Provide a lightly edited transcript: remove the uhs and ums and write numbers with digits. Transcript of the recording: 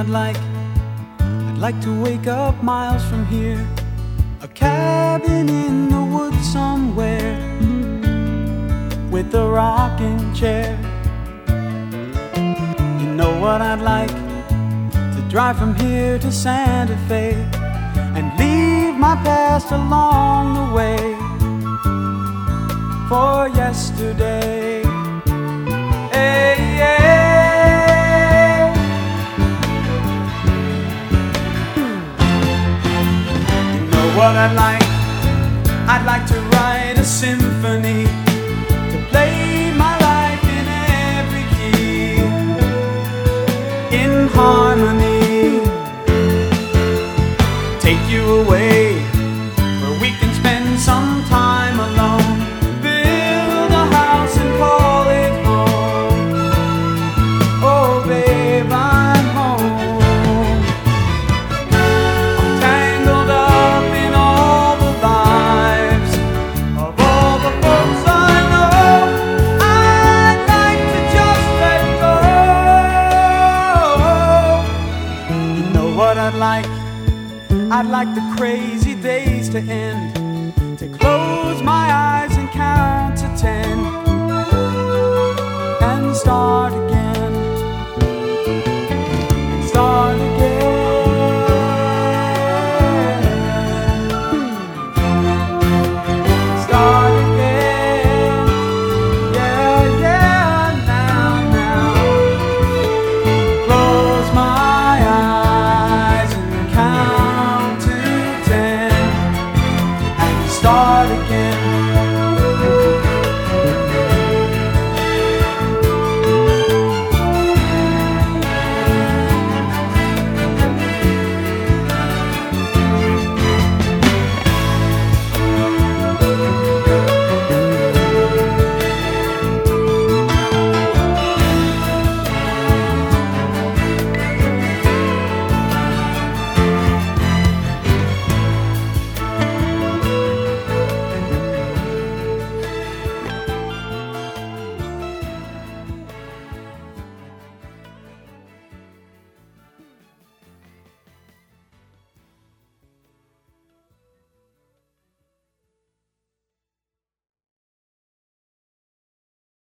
I'd like? I'd like to wake up miles from here, a cabin in the woods somewhere, with a rocking chair. You know what I'd like? To drive from here to Santa Fe and leave my past along the way for yesterday. Hey, yeah. You know what I'd like? I'd like to write a symphony, to play my life in every key, in harmony. Take you away where we can spend some time alone, build a house and call it home. Oh babe, I'm home. I'm tangled up in all the lives of all the folks I know. I'd like to just let go. You know what I'd like? I'd like the crazy days to end, to close my eyes and count